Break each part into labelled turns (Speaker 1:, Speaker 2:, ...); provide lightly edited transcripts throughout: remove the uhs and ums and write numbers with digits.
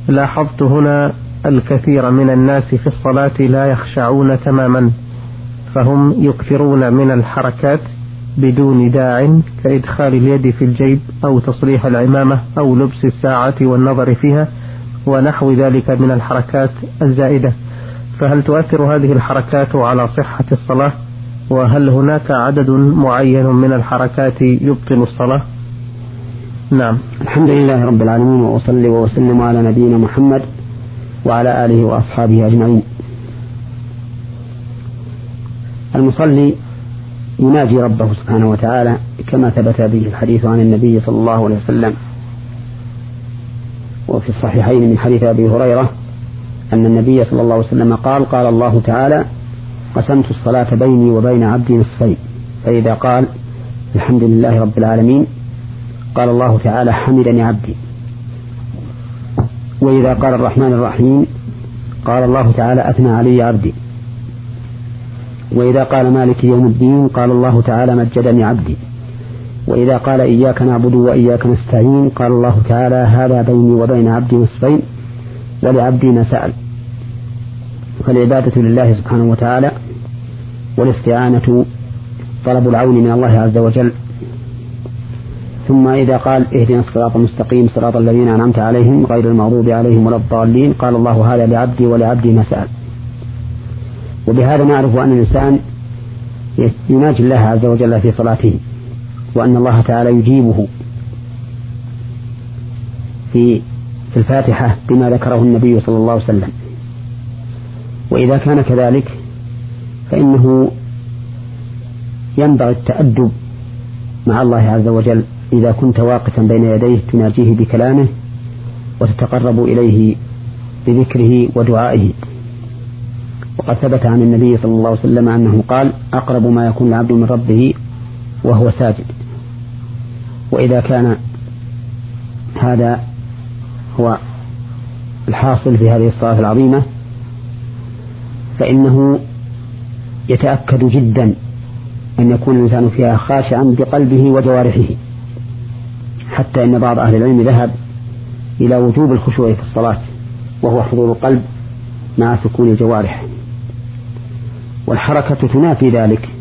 Speaker 1: لاحظت هنا الكثير من الناس في الصلاة لا يخشعون تماما، فهم يكثرون من الحركات بدون داع، كإدخال اليد في الجيب أو تصريح العمامة أو لبس الساعة والنظر فيها ونحو ذلك من الحركات الزائدة. فهل تؤثر هذه الحركات على صحة الصلاة؟ وهل هناك عدد معين من الحركات يبطل الصلاة؟ نعم.
Speaker 2: الحمد لله رب العالمين، وأصلي وأسلم على نبينا محمد وعلى آله وأصحابه أجمعين. المصلي يناجي ربه سبحانه وتعالى كما ثبت به الحديث عن النبي صلى الله عليه وسلم، وفي الصحيحين من حديث أبي هريرة أن النبي صلى الله عليه وسلم قال الله تعالى: قسمت الصلاة بيني وبين عبدي نصفين، فإذا قال الحمد لله رب العالمين قال الله تعالى: حمدني عبدي. وإذا قال الرحمن الرحيم قال الله تعالى: أثنى علي عبدي. وإذا قال مالك يوم الدين قال الله تعالى: مجدني عبدي. وإذا قال إياك نعبد وإياك نستعين قال الله تعالى: هذا بيني وبين عبدي نصفين ولعبدي ما سأل. فالعبادة لله سبحانه وتعالى، والاستعانة طلب العون من الله عز وجل. ثم إذا قال اهدنا الصراط المستقيم صراط الذين أنعمت عليهم غير المغضوب عليهم ولا الضالين قال الله: هذا لعبدي ولعبدي ما سأل. وبهذا نعرف أن الإنسان يناجي الله عز وجل في صلاته، وأن الله تعالى يجيبه في الفاتحة بما ذكره النبي صلى الله عليه وسلم. وإذا كان كذلك فإنه ينبغي التأدب مع الله عز وجل إذا كنت واقفا بين يديه تناجيه بكلامه وتتقرب إليه بذكره ودعائه. وقد ثبت عن النبي صلى الله عليه وسلم أنه قال: أقرب ما يكون العبد من ربه وهو ساجد. وإذا كان هذا هو الحاصل في هذه الصلاة العظيمة فإنه يتأكد جدا أن يكون الإنسان فيها خاشعا بقلبه وجوارحه، حتى إن بعض أهل العلم ذهب إلى وجوب الخشوع في الصلاة، وهو حضور القلب مع سكون الجوارح. والحركة تنافي ذلك،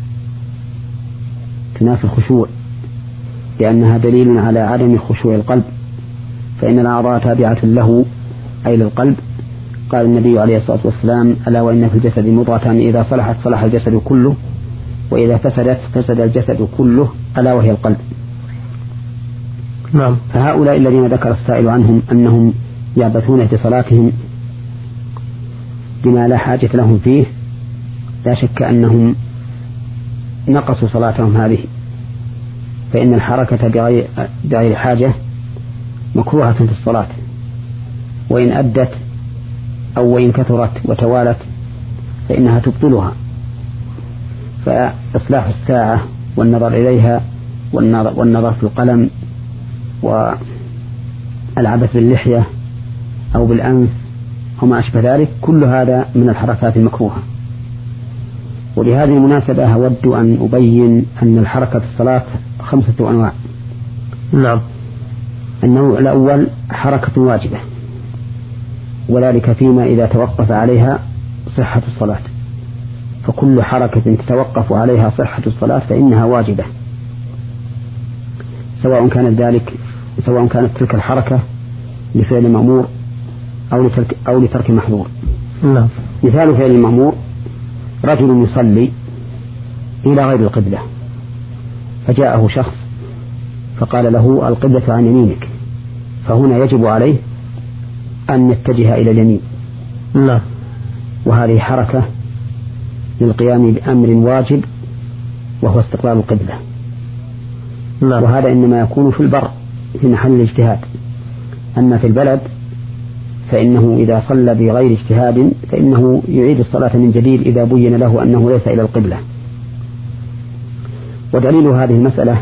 Speaker 2: تنافي الخشوع، لأنها دليل على عدم خشوع القلب، فإن الأعضاء تابعة له أي للقلب. قال النبي عليه الصلاة والسلام: ألا وإن في الجسد مضغة إذا صلحت صلح الجسد كله وإذا فسدت فسد الجسد كله ألا وهي القلب.
Speaker 1: نعم.
Speaker 2: فهؤلاء الذين ذكر السائل عنهم أنهم يعبثون في صلاتهم بما لا حاجة لهم فيه، لا شك أنهم نقصوا صلاتهم هذه، فإن الحركة بغير حاجة مكروهة في الصلاة، وإن أدت أو وإن كثرت وتوالت فإنها تبطلها. فإصلاح الساعة والنظر إليها والنظر في القلم والعبث باللحية أو بالأنف وما أشبه ذلك كل هذا من الحركات المكروهة. وبهذه المناسبة أود أن أبين أن الحركة في الصلاة 5 أنواع.
Speaker 1: نعم.
Speaker 2: النوع الأول حركة واجبة، وذلك فيما إذا توقف عليها صحة الصلاة، فكل حركة تتوقف عليها صحة الصلاة فإنها واجبة، سواء كانت تلك الحركة لفعل مأمور أو لترك محظور.
Speaker 1: نعم.
Speaker 2: مثال فعل المأمور: رجل يصلي إلى غير القبلة، فجاءه شخص فقال له: القبلة عن يمينك، فهنا يجب عليه أن يتجه إلى اليمين.
Speaker 1: نعم.
Speaker 2: وهذه حركة للقيام بأمر واجب وهو استقبال القبلة.
Speaker 1: نعم.
Speaker 2: وهذا إنما يكون في البر في محل الاجتهاد، أما في البلد فإنه إذا صلى بغير اجتهاد فإنه يعيد الصلاة من جديد إذا بين له أنه ليس إلى القبلة. ودليل هذه المسألة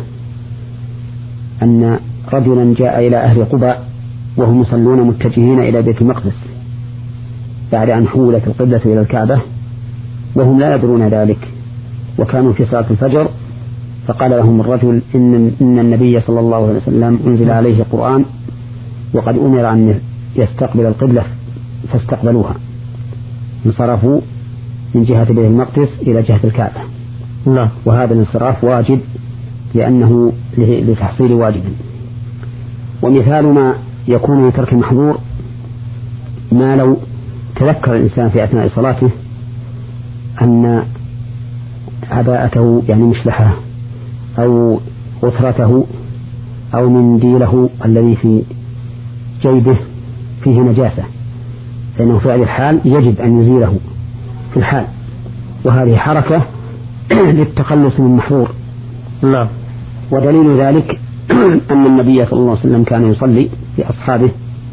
Speaker 2: أن رجلا جاء إلى أهل قباء وهم يصلون متجهين إلى بيت المقدس بعد أن حولت القبلة إلى الكعبة وهم لا يدرون ذلك، وكانوا في صلاة الفجر، فقال لهم الرجل: إن النبي صلى الله عليه وسلم أنزل عليه قرآن وقد أمر يستقبل القبلة فاستقبلوها، انصرفوا من جهة بيت المقدس إلى جهة الكعبة.
Speaker 1: نعم.
Speaker 2: وهذا الانصراف واجب لأنه لتحصيل واجب. ومثال ما يكون لترك المحظور ما لو تذكر الإنسان في أثناء صلاته أن عباءته يعني مشلحه أو غترته أو منديله الذي في جيبه فيه نجاسة، فإنه فعل الحال يجب أن يزيله في الحال، وهذه حركة للتخلص من محظور.
Speaker 1: لا.
Speaker 2: ودليل ذلك أن النبي صلى الله عليه وسلم كان يصلي في أصحابه،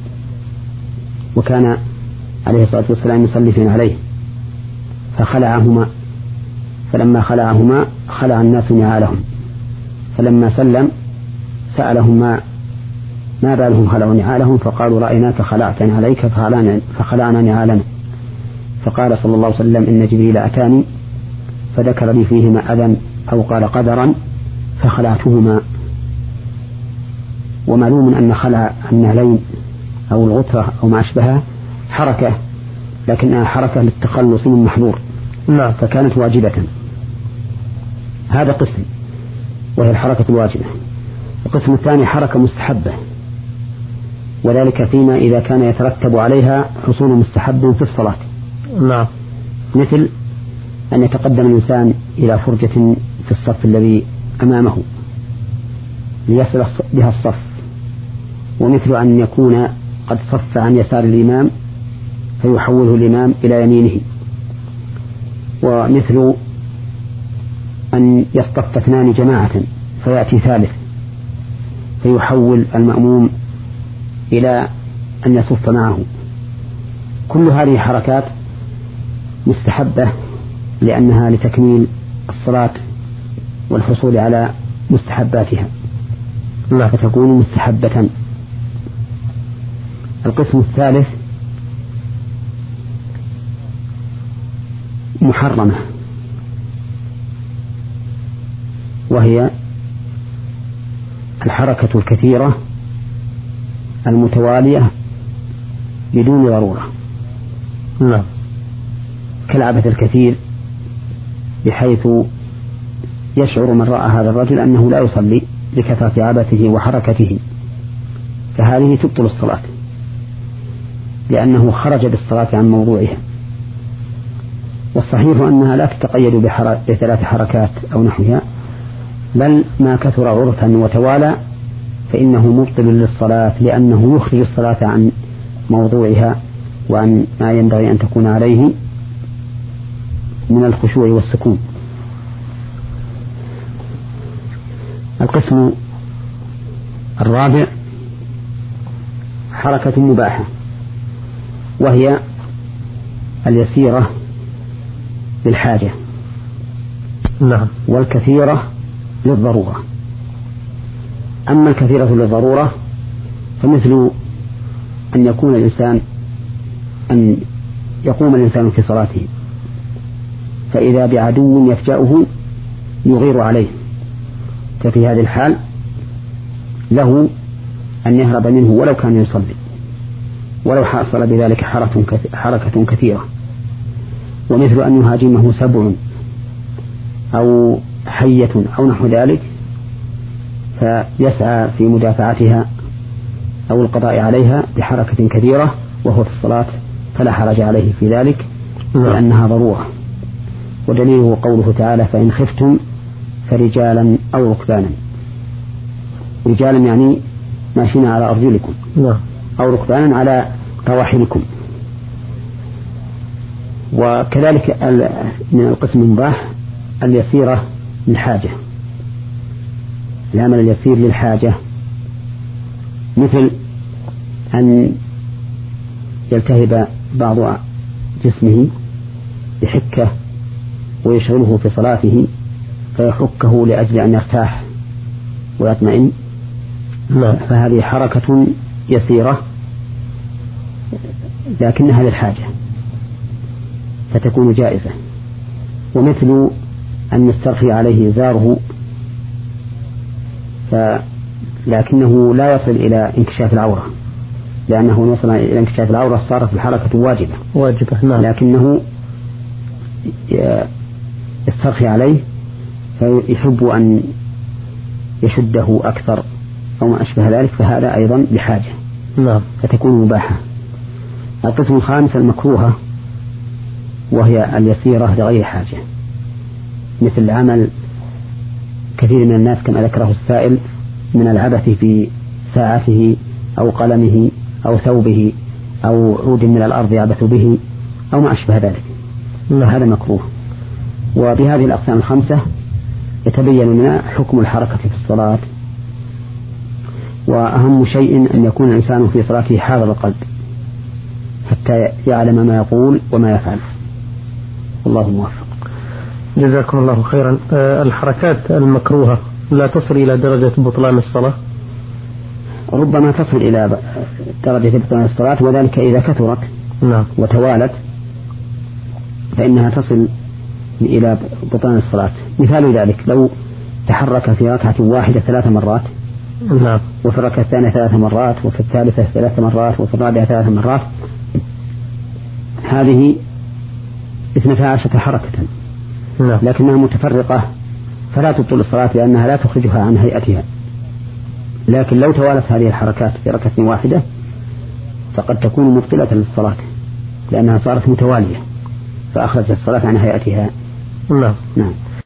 Speaker 2: وكان عليه الصلاة والسلام يصلي في عليه فخلعهما، فلما خلعهما خلع الناس نعالهم، فلما سلم سألهم ما بالهم خلعوا نعالهم، فقالوا رأيناك خلعت عليك فخلعنا نعالنا. فقال صلى الله عليه وسلم إن جبريل أتاني فذكر لي فيهما أذى أو قال قدرا فخلعتهما. ومعلوم أن خلع النعلين أو الغترة أو ما أشبهها حركة، لكنها حركة للتخلص من محظور، فكانت واجبة. هذا قسم وهي الحركة الواجبة. القسم الثاني حركة مستحبة، وذلك فيما إذا كان يترتب عليها حصول مستحب في الصلاة.
Speaker 1: نعم.
Speaker 2: مثل أن يتقدم الإنسان إلى فرجة في الصف الذي أمامه ليصل بها الصف، ومثل أن يكون قد صف عن يسار الإمام فيحوله الإمام إلى يمينه، ومثل أن يصطف اثنان جماعة فيأتي ثالث فيحول المأموم إلى أن يصف معه. كل هذه حركات مستحبة لأنها لتكميل الصلاة والحصول على مستحباتها، فتكون مستحبة. القسم الثالث محرمة، وهي الحركة الكثيرة المتوالية بدون ضرورة.
Speaker 1: نعم.
Speaker 2: كالعبث الكثير بحيث يشعر من رأى هذا الرجل أنه لا يصلي لكثرة عبثه وحركته، فهذه تبطل الصلاة لأنه خرج بالصلاة عن موضوعها. والصحيح أنها لا تتقيد بثلاث حركات أو نحوها، بل ما كثر عرفا وتوالى فإنه مبطل للصلاة، لأنه يخرج الصلاة عن موضوعها وعن ما ينبغي أن تكون عليه من الخشوع والسكون. القسم الرابع حركة مباحة، وهي اليسيرة للحاجة.
Speaker 1: نعم.
Speaker 2: والكثيرة للضرورة. أما الكثيرة للضرورة فمثل أن يقوم الإنسان في صلاته فإذا بعدو يفجأه يغير عليه، ففي هذه الحال له أن يهرب منه ولو كان يصلي، ولو حصل بذلك حركة كثيرة. ومثل أن يهاجمه سبع أو حية أو نحو ذلك فيسعى في مدافعتها أو القضاء عليها بحركة كثيرة وهو في الصلاة، فلا حرج عليه في ذلك لأنها ضرورة. ودليله قوله تعالى فإن خفتم فرجالا أو ركبانا. رجالا يعني ماشين على أرجلكم، أو ركبانا على رواحلكم. وكذلك من القسم المباح اليسيرة للحاجة، العمل اليسير للحاجة، مثل أن يلتهب بعض جسمه بحكة ويشغله في صلاته فيحكه لأجل أن يرتاح ويطمئن، فهذه حركة يسيرة لكنها للحاجة فتكون جائزة. ومثل أن يسترخي عليه إزاره لكنه لا يصل إلى انكشاف العورة لأنه وصل إلى انكشاف العورة صارت الحركة واجبة
Speaker 1: نعم.
Speaker 2: لكنه يسترخي عليه فيحب أن يشده أكثر أو ما أشبه ذلك، فهذا أيضا بحاجة
Speaker 1: نعم.
Speaker 2: فتكون مباحة. القسم الخامس المكروهة، وهي اليسيرة لغير حاجة، مثل عمل كثير من الناس كما ذكره السائل من العبث في ساعته أو قلمه أو ثوبه أو عود من الأرض يعبث به أو ما أشبه ذلك، هذا مكروه. وبهذه الأقسام الخمسة يتبين لنا حكم الحركة في الصلاة. وأهم شيء أن يكون الإنسان في صلاته حاضر القلب حتى يعلم ما يقول وما يفعل. الله موفق.
Speaker 1: جزاكم الله خيرا. الحركات المكروهة لا تصل إلى درجة بطلان الصلاة؟
Speaker 2: ربما تصل إلى درجة بطلان الصلاة، وذلك إذا كثرت
Speaker 1: نعم.
Speaker 2: وتوالت فإنها تصل إلى بطلان الصلاة. مثال ذلك لو تحرك في ركعة واحدة 3 مرات
Speaker 1: نعم.
Speaker 2: وفي الركعة الثانية 3 مرات وفي الثالثة 3 مرات وفي الرابعة 3 مرات، هذه 12 حركة
Speaker 1: نعم.
Speaker 2: لكنها متفرقة فلا تبطل الصلاة لأنها لا تخرجها عن هيئتها. لكن لو توالت هذه الحركات في ركعة واحدة فقد تكون مبطلة للصلاة لأنها صارت متوالية فأخرجت الصلاة عن هيئتها.
Speaker 1: نعم.
Speaker 2: نعم.